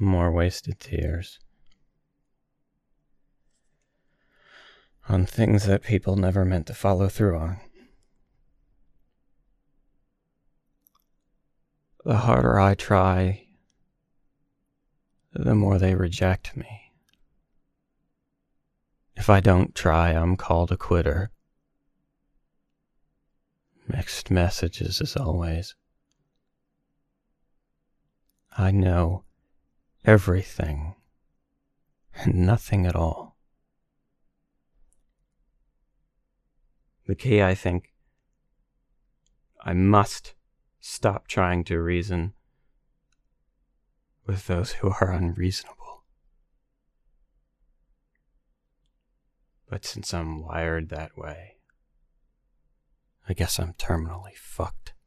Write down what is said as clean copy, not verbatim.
More wasted tears. On things that people never meant to follow through on. The harder I try, the more they reject me. If I don't try, I'm called a quitter. Mixed messages as always. I know everything and nothing at all. The key, I think, I must stop trying to reason with those who are unreasonable. But since I'm wired that way, I guess I'm terminally fucked.